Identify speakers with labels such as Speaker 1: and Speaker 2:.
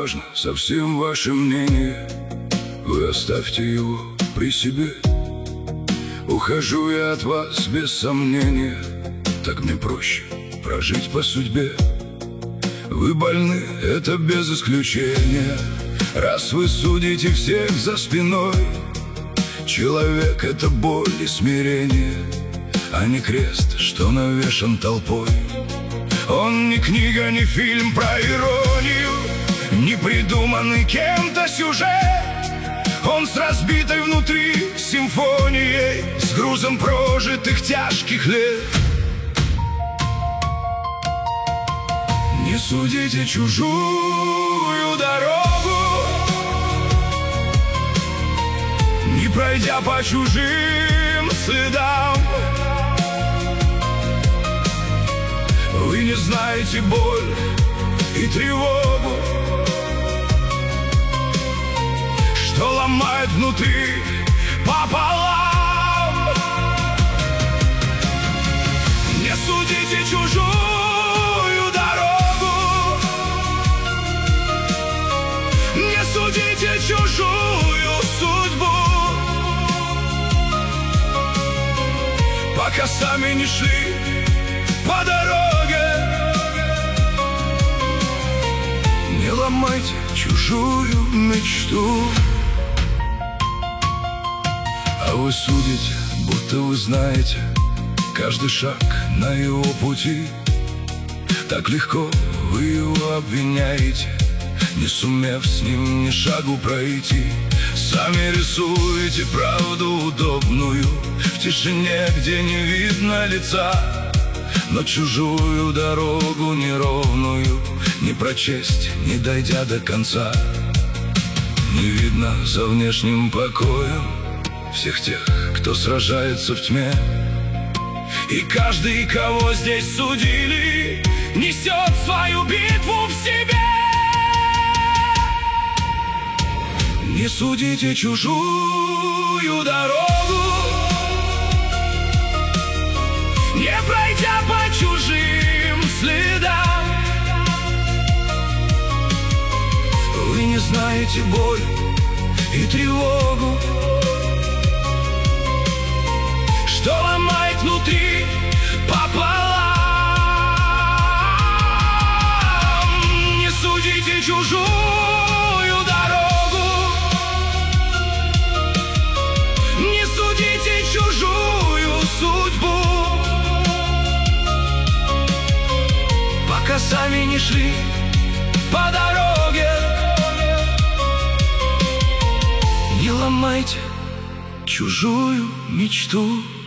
Speaker 1: важно совсем ваше мнение, вы оставьте его при себе. Ухожу я от вас без сомнения, так мне проще прожить по судьбе. Вы больны, это без исключения, раз вы судите всех за спиной. Человек — это боль и смирение, а не крест, что навешан толпой. Он не книга, не фильм про иронию, не придуманный кем-то сюжет. Он с разбитой внутри симфонией, с грузом прожитых тяжких лет. Не судите чужую дорогу, не пройдя по чужим следам. Вы не знаете боль и тревогу, что ломает внутри пополам. Не судите чужую дорогу, не судите чужую судьбу, пока сами не шли по дороге. Не ломайте чужую мечту. А вы судите, будто вы знаете каждый шаг на его пути. Так легко вы его обвиняете, не сумев с ним ни шагу пройти. Сами рисуете правду удобную в тишине, где не видно лица. Но чужую дорогу неровную не прочесть, не дойдя до конца. Не видно за внешним покоем всех тех, кто сражается в тьме. И каждый, кого здесь судили, несет свою битву в себе. Не судите чужую дорогу, не пройдя по чужим следам. Вы не знаете боль и тревогу, что ломает внутри пополам. Не судите чужую дорогу, не судите чужую судьбу, пока сами не шли по дороге. Не ломайте чужую мечту.